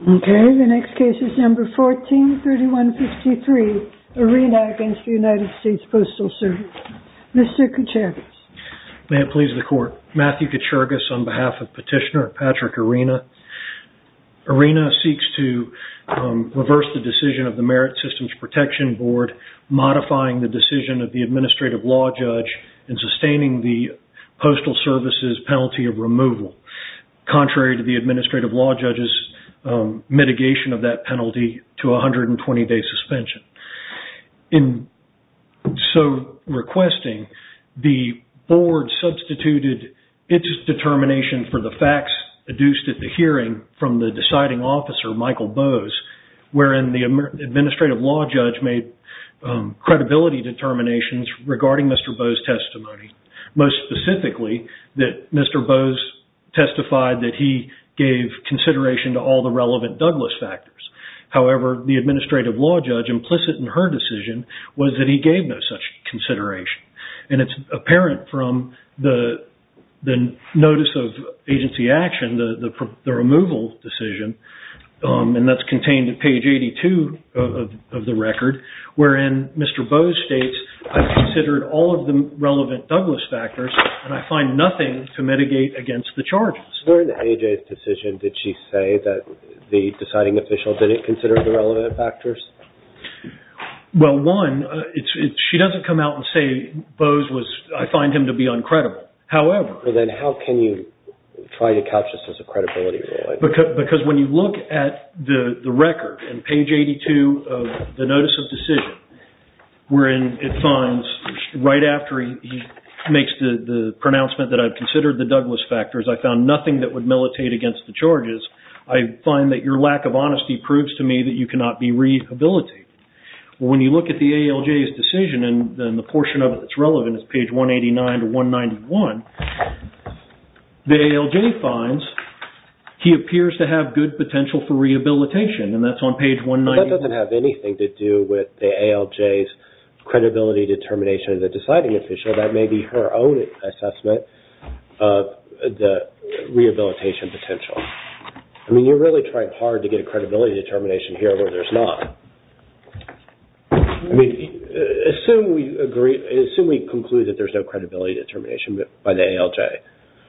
Okay, the next case is number 14-3153, Arena against the United States Postal Service. Mr. Kuchergis. May it please the Court. Matthew Kuchergis on behalf of Petitioner Patrick Arena. Arena seeks to reverse the decision of the Merit Systems Protection Board, modifying the decision of the Administrative Law Judge and sustaining the Postal Service's penalty of removal, contrary to the Administrative Law Judge's mitigation of that penalty to a 120-day suspension. In so requesting, the Board substituted its determination for the facts adduced at the hearing from the deciding officer, Michael Bose, wherein the Administrative Law Judge made credibility determinations regarding Mr. Bose's testimony. Most specifically, that Mr. Bose testified that he gave consideration to all the relevant Douglas factors. However, the Administrative Law Judge, implicit in her decision, was that he gave no such consideration. And it's apparent from the notice of agency action, the removal decision, and that's contained at page 82 of the record, wherein Mr. Bose states, I've considered all of the relevant Douglas factors, and I find nothing to mitigate against the charges. During AJ's decision, did she say that the deciding official didn't consider the relevant factors? Well, one, she doesn't come out and say Bose I find him to be uncredible. However... Well, then how can you try to couch this as a credibility ruling? Because when you look at the record in page 82 of the notice of decision, wherein it finds, right after he makes the pronouncement that I've considered the Douglas factors, I found nothing that would militate against the charges, I find that your lack of honesty proves to me that you cannot be rehabilitated. Well, when you look at the ALJ's decision, and then the portion of it that's relevant is page 189 to 191, the ALJ finds he appears to have good potential for rehabilitation, and that's on page 191. That doesn't have anything to do with the ALJ's credibility determination of the deciding official. That may be her own assessment of the rehabilitation potential. I mean, you're really trying hard to get a credibility determination here where there's not. I mean, assume we conclude that there's no credibility determination by the AJ,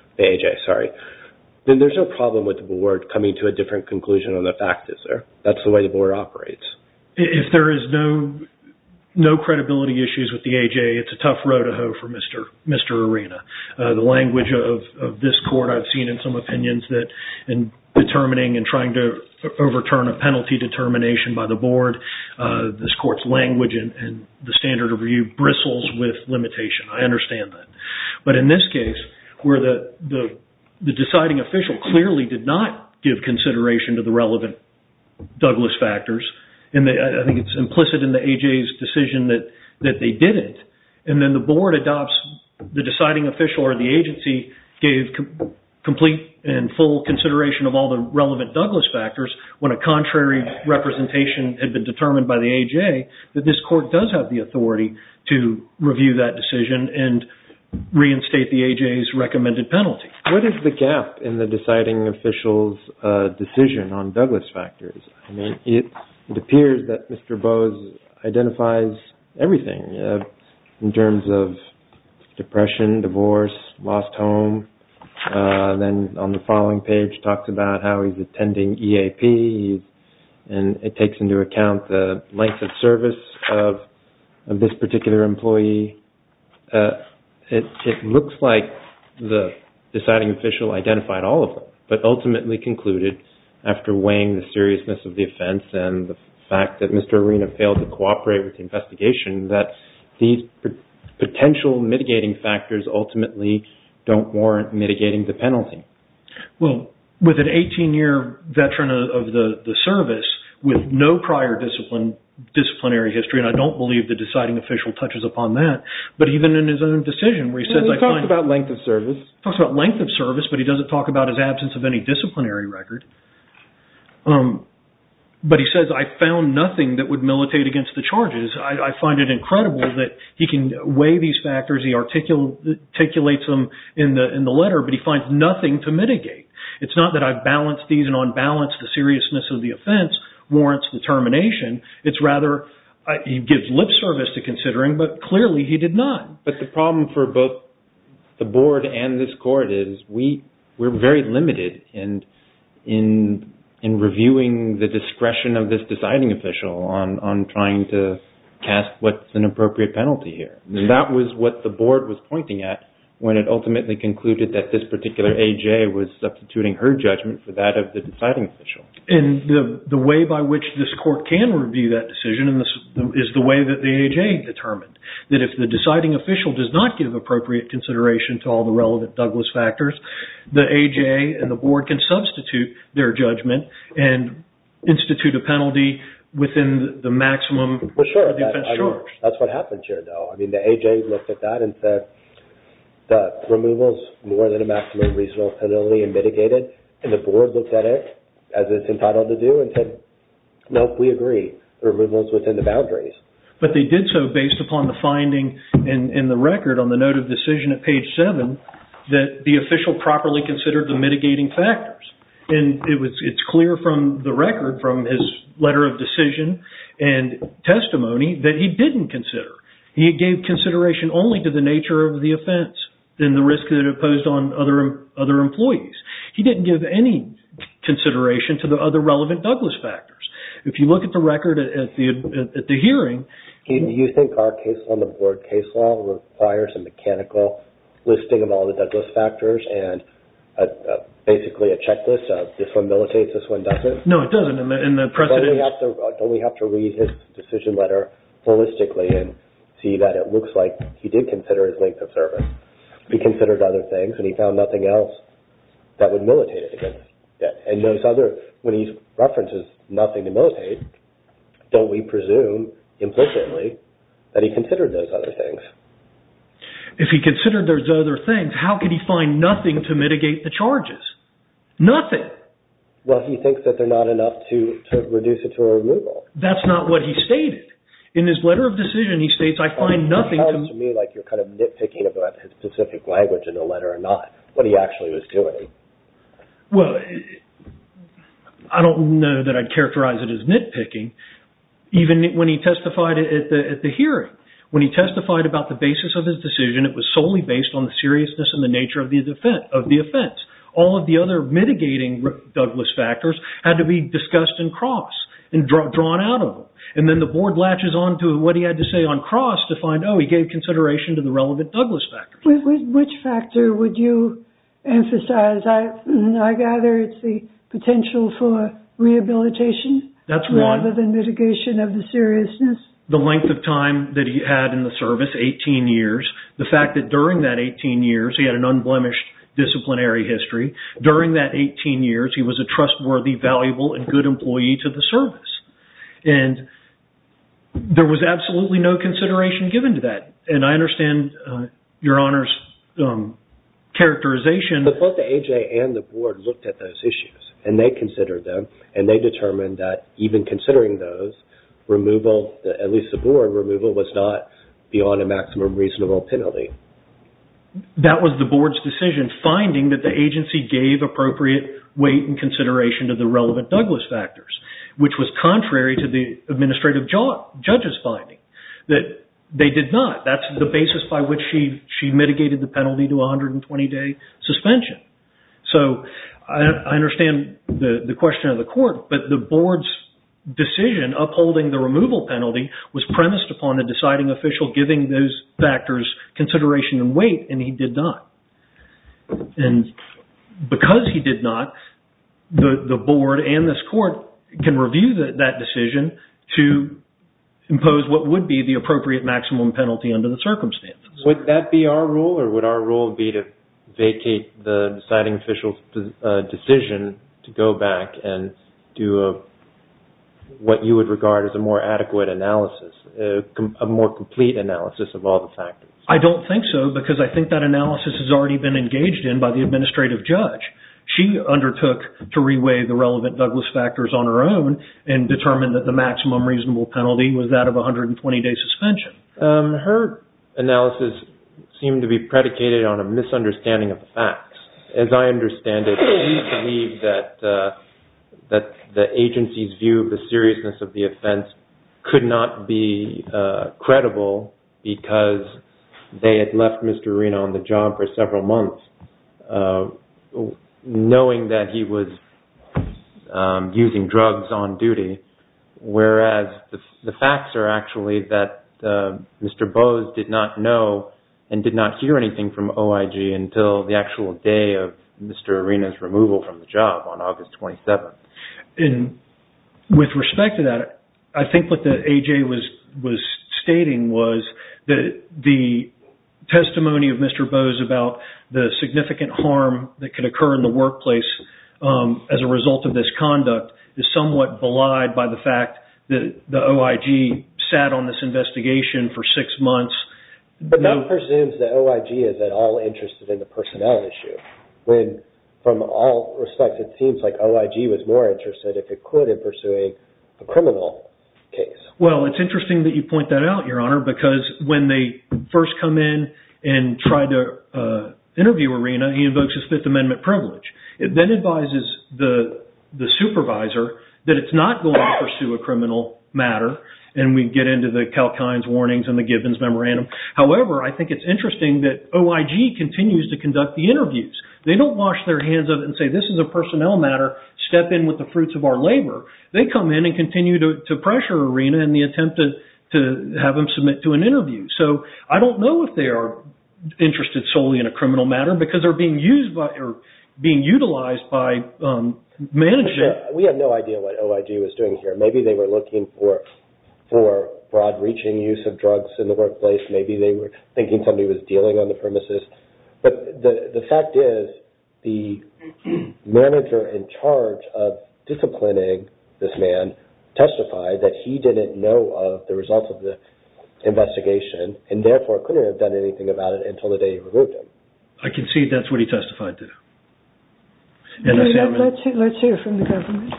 then there's no problem with the board coming to a different conclusion on the facts, is there? That's the way the board operates. If there is no credibility issues with the AJ, it's a tough row to hoe for Mr. Arena. The language of this court, I've seen in some opinions that in determining and trying to overturn a penalty determination by the board, this court's language and the standard of review bristles with limitation. I understand that. But in this case, where the deciding official clearly did not give consideration to the relevant Douglas factors, and I think it's implicit in the AJ's decision that they didn't, and then the board adopts the deciding official or the agency gave complete and full consideration of all the relevant Douglas factors when a contrary representation had been determined by the AJ, that this court does have the authority to review that decision and reinstate the AJ's recommended penalty. What is the gap in the deciding official's decision on Douglas factors? I mean, it appears that Mr. Bose identifies everything in terms of depression, divorce, lost home. Then on the following page talks about how he's attending EAP, and it takes into account the length of service of this particular employee. It looks like the deciding official identified all of them, but ultimately concluded, after weighing the seriousness of the offense and the fact that Mr. Arena failed to cooperate with the investigation, that these potential mitigating factors ultimately don't warrant mitigating the penalty. Well, with an 18-year veteran of the service with no prior disciplinary history, and I don't believe the deciding official touches upon that, but even in his own decision where he says... He talks about length of service. He talks about length of service, but he doesn't talk about his absence of any disciplinary record. But he says, I found nothing that would militate against the charges. I find it incredible that he can weigh these factors. He articulates them in the letter, but he finds nothing to mitigate. It's not that I've balanced these and on balance the seriousness of the offense warrants the termination. It's rather he gives lip service to considering, but clearly he did not. But the problem for both the board and this court is we're very limited in reviewing the discretion of this deciding official on trying to cast what's an appropriate penalty here. And that was what the board was pointing at when it ultimately concluded that this particular AJ was substituting her judgment for that of the deciding official. And the way by which this court can review that decision is the way that the AJ determined. That if the deciding official does not give appropriate consideration to all the relevant Douglas factors, the AJ and the board can substitute their judgment and institute a penalty within the maximum of the offense charge. That's what happened here, though. I mean, the AJ looked at that and said, the removal's more than a maximum reasonable penalty and mitigated, and the board looked at it as it's entitled to do and said, nope, we agree. The removal's within the boundaries. But they did so based upon the finding in the record on the note of decision at page 7 that the official properly considered the mitigating factors. And it's clear from the record, from his letter of decision and testimony, that he didn't consider. He gave consideration only to the nature of the offense and the risk that it posed on other employees. He didn't give any consideration to the other relevant Douglas factors. If you look at the record at the hearing... Do you think our case law, the board case law, requires a mechanical listing of all the Douglas factors and basically a checklist of this one militates, this one doesn't? No, it doesn't. In the precedent... Don't we have to read his decision letter holistically and see that it looks like he did consider his length of service? He considered other things, and he found nothing else that would militate against it. And those other, when he references nothing to militate, don't we presume implicitly that he considered those other things? If he considered those other things, how could he find nothing to mitigate the charges? Nothing. Well, he thinks that they're not enough to reduce it to a removal. That's not what he stated. In his letter of decision, he states, I find nothing to... It sounds to me like you're kind of nitpicking about his specific language in the letter or not, what he actually was doing. Well, I don't know that I'd characterize it as nitpicking. Even when he testified at the hearing, when he testified about the basis of his decision, it was solely based on the seriousness and the nature of the offense. All of the other mitigating Douglas factors had to be discussed in cross and drawn out of them. And then the board latches on to what he had to say on cross to find, he gave consideration to the relevant Douglas factors. Which factor would you emphasize? I gather it's the potential for rehabilitation. That's one. Rather than mitigation of the seriousness. The length of time that he had in the service, 18 years. The fact that during that 18 years, he had an unblemished disciplinary history. During that 18 years, he was a trustworthy, valuable, and good employee to the service. And there was absolutely no consideration given to that. And I understand Your Honor's characterization. But both the AJ and the board looked at those issues, and they considered them, and they determined that even considering those, removal, at least the board removal, was not beyond a maximum reasonable penalty. That was the board's decision, finding that the agency gave appropriate weight and consideration to the relevant Douglas factors, which was contrary to the administrative judge's finding, that they did not. That's the basis by which she mitigated the penalty to 120-day suspension. So I understand the question of the court, but the board's decision upholding the removal penalty was premised upon the deciding official giving those factors consideration and weight, and he did not. And because he did not, the board and this court can review that decision to impose what would be the appropriate maximum penalty under the circumstances. Would that be our rule, or would our rule be to vacate the deciding official's decision to go back and do what you would regard as a more adequate analysis, a more complete analysis of all the factors? I don't think so, because I think that analysis has already been engaged in by the administrative judge. She undertook to reweigh the relevant Douglas factors on her own and determined that the maximum reasonable penalty was that of 120-day suspension. Her analysis seemed to be predicated on a misunderstanding of the facts. As I understand it, we believe that the agency's view of the seriousness of the offense could not be credible because they had left Mr. Arena on the job for several months, knowing that he was using drugs on duty, whereas the facts are actually that Mr. Bose did not know and did not hear anything from OIG until the actual day of Mr. Arena's removal from the job on August 27th. And with respect to that, I think what the AJ was stating was that the testimony of Mr. Bose about the significant harm that could occur in the workplace as a result of this conduct is somewhat belied by the fact that the OIG sat on this investigation for 6 months. But that presumes that OIG is at all interested in the personnel issue, when from all respects it seems like OIG was more interested, if it could, in pursuing a criminal case. Well, it's interesting that you point that out, Your Honor, because when they first come in and try to interview Arena, he invokes his Fifth Amendment privilege. It then advises the supervisor that it's not going to pursue a criminal matter, and we get into the Kalkine's warnings and the Gibbons memorandum. However, I think it's interesting that OIG continues to conduct the interviews. They don't wash their hands of it and say, this is a personnel matter, step in with the fruits of our labor. They come in and continue to pressure Arena in the attempt to have him submit to an interview. So I don't know if they are interested solely in a criminal matter because they're being used by or being utilized by management. Sure. We have no idea what OIG was doing here. Maybe they were looking for broad-reaching use of drugs in the workplace. Maybe they were thinking somebody was dealing on the premises. But the fact is, the manager in charge of disciplining this man testified that he didn't know of the results of the investigation and therefore couldn't have done anything about it until the day he removed him. I concede that's what he testified to. Okay, let's hear from the government.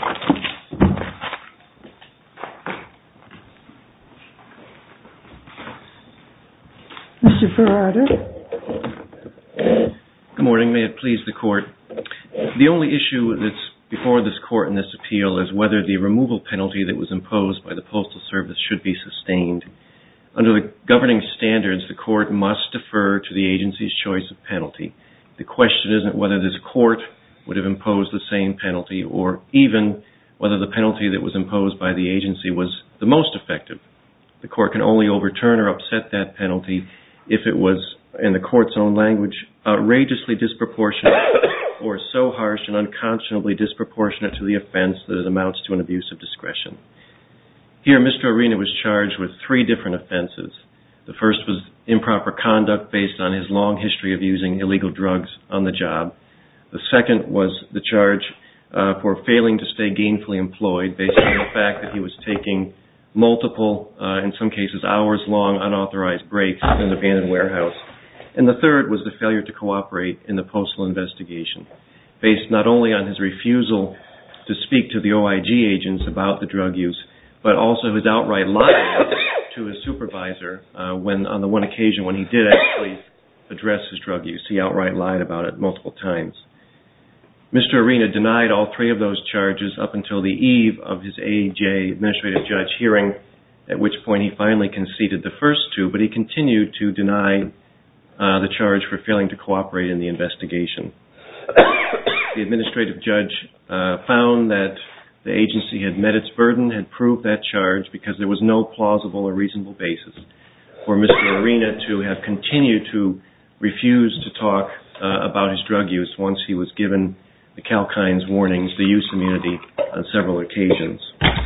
Mr. Ferrata. Good morning. May it please the Court. The only issue that's before this Court in this appeal is whether the removal penalty that was imposed by the Postal Service should be sustained. Under the governing standards, the Court must defer to the agency's choice of penalty. The question isn't whether this Court would have imposed the same penalty or even whether the penalty that was imposed by the agency was the most effective. The Court can only overturn or upset that penalty if it was, in the Court's own language, outrageously disproportionate or so harsh and unconscionably disproportionate to the offense that it amounts to an abuse of discretion. Here, Mr. Arena was charged with 3 different offenses. The first was improper conduct based on his long history of using illegal drugs on the job. The second was the charge for failing to stay gainfully employed based on the fact that he was taking multiple, in some cases hours-long unauthorized breaks in an abandoned warehouse. And the third was the failure to cooperate in the postal investigation, based not only on his refusal to speak to the OIG agents about the drug use, but also his outright lying to his supervisor when, on the one occasion when he did actually address his drug use. He outright lied about it multiple times. Mr. Arena denied all 3 of those charges up until the eve of his AJ administrative judge hearing, at which point he finally conceded the first 2, but he continued to deny the charge for failing to cooperate in the investigation. The administrative judge found that the agency had met its burden, had proved that charge because there was no plausible or reasonable basis for Mr. Arena to have continued to refuse to talk about his drug use once he was given the Kalkine's warnings, the use immunity, on several occasions.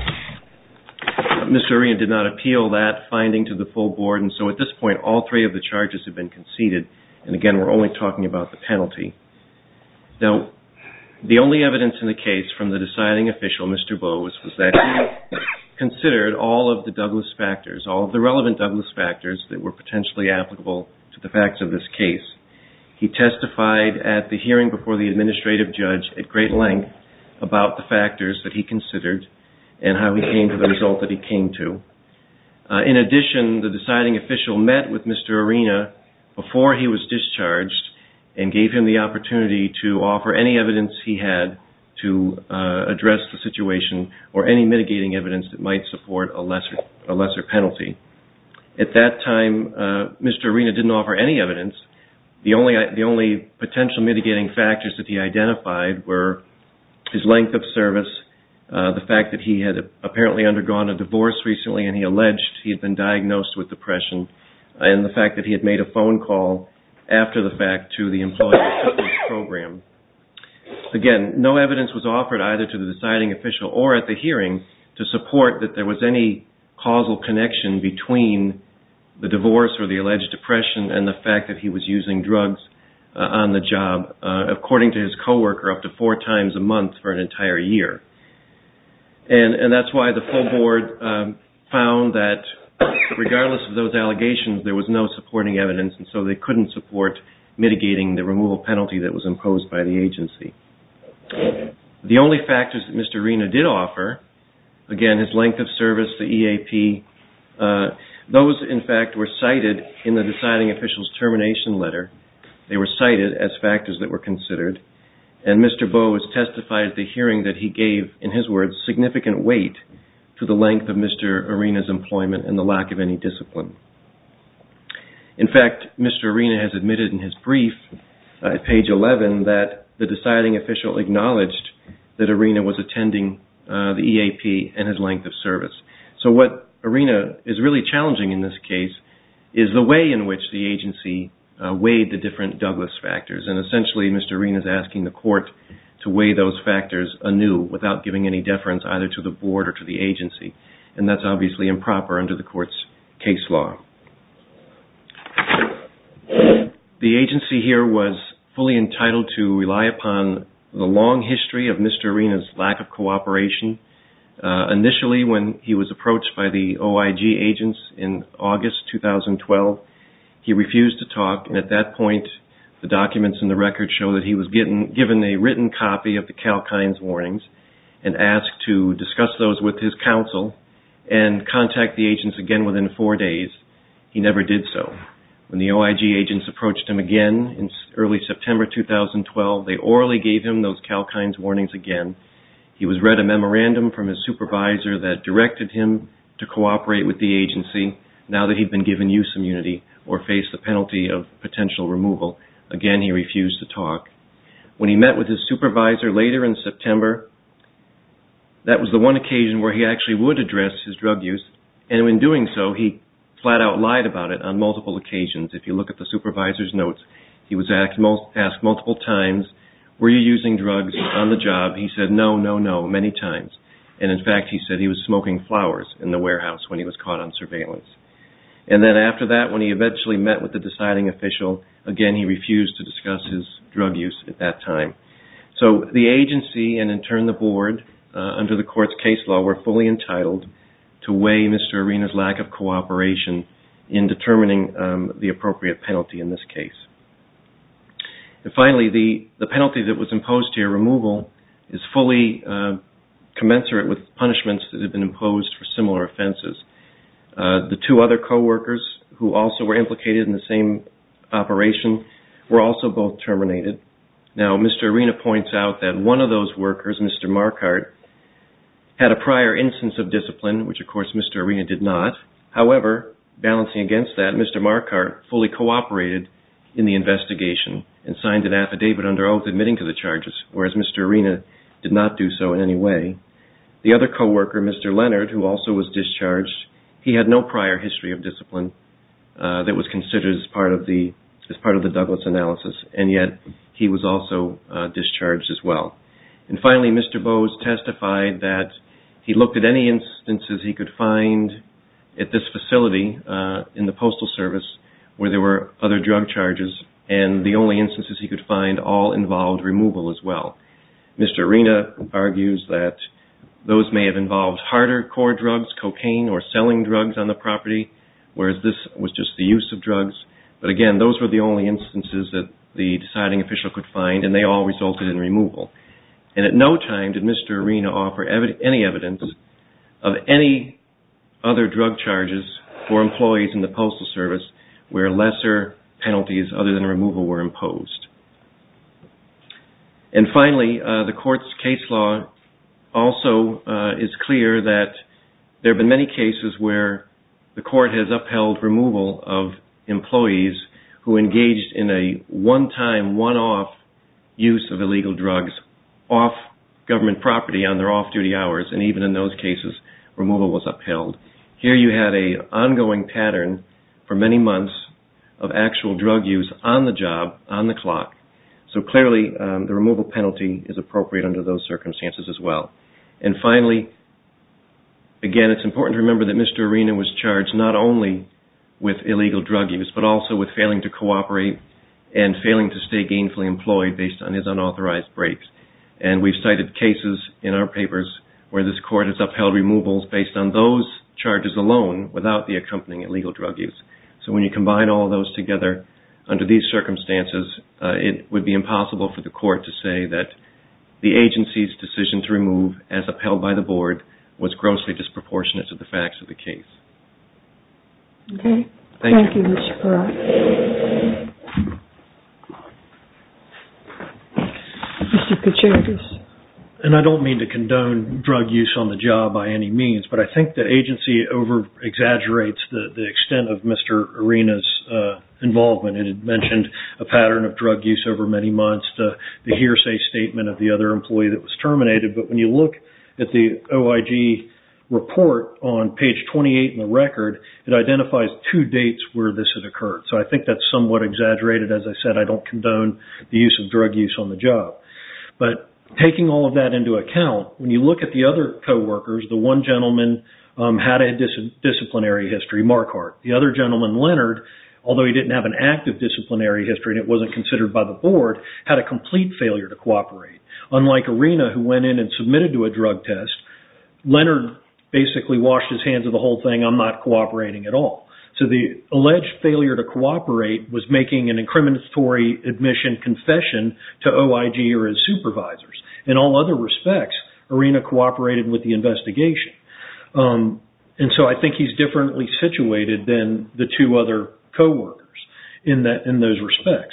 Mr. Arena did not appeal that finding to the full board, and so at this point all 3 of the charges have been conceded, and again we're only talking about the penalty. Now, the only evidence in the case from the deciding official, Mr. Bose, was that he considered all of the Douglas factors, all of the relevant Douglas factors that were potentially applicable to the facts of this case. He testified at the hearing before the administrative judge at great length about the factors that he considered and how he came to the result that he came to. In addition, the deciding official met with Mr. Arena before he was discharged and gave him the opportunity to offer any evidence he had to address the situation or any mitigating evidence that might support a lesser penalty. At that time, Mr. Arena didn't offer any evidence. The only potential mitigating factors that he identified were his length of service, the fact that he had apparently undergone a divorce recently and he alleged he had been diagnosed with depression, and the fact that he had made a phone call after the fact to the Employee Assistance Program. Again, no evidence was offered either to the deciding official or at the hearing to support that there was any causal connection between the divorce or the alleged depression and the fact that he was using drugs on the job, according to his coworker, up to 4 times a month for an entire year. And that's why the full board found that regardless of those allegations, there was no supporting evidence, and so they couldn't support mitigating the removal penalty that was imposed by the agency. The only factors that Mr. Arena did offer, again, his length of service, the EAP, those, in fact, were cited in the deciding official's termination letter. They were cited as factors that were considered, and Mr. Bowes testified at the hearing that he gave, in his words, significant weight to the length of Mr. Arena's employment and the lack of any discipline. In fact, Mr. Arena has admitted in his brief at page 11 that the deciding official acknowledged that Arena was attending the EAP and his length of service. So what Arena is really challenging in this case is the way in which the agency weighed the different Douglas factors, and essentially Mr. Arena is asking the court to weigh those factors anew without giving any deference either to the board or to the agency, and that's obviously improper under the court's case law. The agency here was fully entitled to rely upon the long history of Mr. Arena's lack of cooperation. Initially, when he was approached by the OIG agents in August 2012, he refused to talk, and at that point, the documents in the record show that he was given a written copy of the Kalkine's warnings and asked to discuss those with his counsel and contact the agents again within 4 days. He never did so. When the OIG agents approached him again in early September 2012, they orally gave him those Kalkine's warnings again. He was read a memorandum from his supervisor that directed him to cooperate with the agency now that he'd been given use immunity or faced the penalty of potential removal. Again, he refused to talk. When he met with his supervisor later in September, that was the one occasion where he actually would address his drug use, and in doing so, he flat out lied about it on multiple occasions. If you look at the supervisor's notes, he was asked multiple times, were you using drugs on the job? He said, no, many times. And in fact, he said he was smoking flowers in the warehouse when he was caught on surveillance. And then after that, when he eventually met with the deciding official, again, he refused to discuss his drug use at that time. So the agency and in turn the board, under the court's case law, were fully entitled to weigh Mr. Arena's lack of cooperation in determining the appropriate penalty in this case. And finally, the penalty that was imposed here, removal, is fully commensurate with punishments that have been imposed for similar offenses. The 2 other co-workers who also were implicated in the same operation were also both terminated. Now, Mr. Arena points out that one of those workers, Mr. Marquardt, had a prior instance of discipline, which of course Mr. Arena did not. However, balancing against that, Mr. Marquardt fully cooperated in the investigation and signed an affidavit under oath admitting to the charges, whereas Mr. Arena did not do so in any way. The other co-worker, Mr. Leonard, who also was discharged, he had no prior history of discipline that was considered as part of the Douglas analysis, and yet he was also discharged as well. And finally, Mr. Bowes testified that he looked at any instances he could find at this facility in the Postal Service where there were other drug charges, and the only instances he could find all involved removal as well. Mr. Arena argues that those may have involved harder core drugs, cocaine, or selling drugs on the property, whereas this was just the use of drugs. But again, those were the only instances that the deciding official could find, and they all resulted in removal. And at no time did Mr. Arena offer any evidence of any other drug charges for employees in the Postal Service where lesser penalties other than removal were imposed. And finally, the court's case law also is clear that there have been many cases where the court has upheld removal of employees who engaged in a one-time, one-off use of illegal drugs off government property on their off-duty hours, and even in those cases, removal was upheld. Here you had an ongoing pattern for many months of actual drug use on the job, on the clock. So clearly, the removal penalty is appropriate under those circumstances as well. And finally, again, it's important to remember that Mr. Arena was charged not only with illegal drug use, but also with failing to cooperate and failing to stay gainfully employed based on his unauthorized breaks. And we've cited cases in our papers where this court has upheld removals based on those charges alone without the accompanying illegal drug use. So when you combine all of those together, under these circumstances, it would be impossible for the court to say that the agency's decision to remove, as upheld by the board, was grossly disproportionate to the facts of the case. Okay. Thank you. Mr. Perot. Mr. Katsoukas. And I don't mean to condone drug use on the job by any means, but I think the agency over-exaggerates the extent of Mr. Arena's involvement. It had mentioned a pattern of drug use over many months, the hearsay statement of the other employee that was terminated. But when you look at the OIG report on page 28 in the record, it identifies 2 dates where this had occurred. So I think that's somewhat exaggerated. As I said, I don't condone the use of drug use on the job. But taking all of that into account, when you look at the other co-workers, the one gentleman had a disciplinary history, Marquardt. The other gentleman, Leonard, although he didn't have an active disciplinary history and it wasn't considered by the board, had a complete failure to cooperate. Unlike Arena, who went in and submitted to a drug test, Leonard basically washed his hands of the whole thing. I'm not cooperating at all. So the alleged failure to cooperate was making an incriminatory admission confession to OIG or his supervisors. In all other respects, Arena cooperated with the investigation. And so I think he's differently situated than the 2 other co-workers in those respects.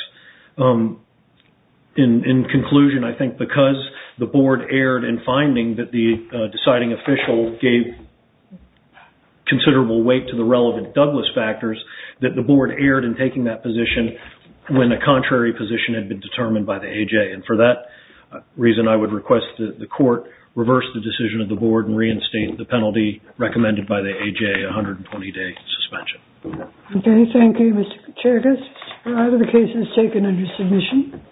In conclusion, I think because the board erred in finding that the deciding official gave considerable weight to the relevant Douglas factors, that the board erred in taking that position when a contrary position had been determined by the AJ. And for that reason, I would request that the court reverse the decision of the board and reinstate the penalty recommended by the AJ, 120-day suspension. Okay, thank you, Mr. Katsoukas. The case is taken under submission.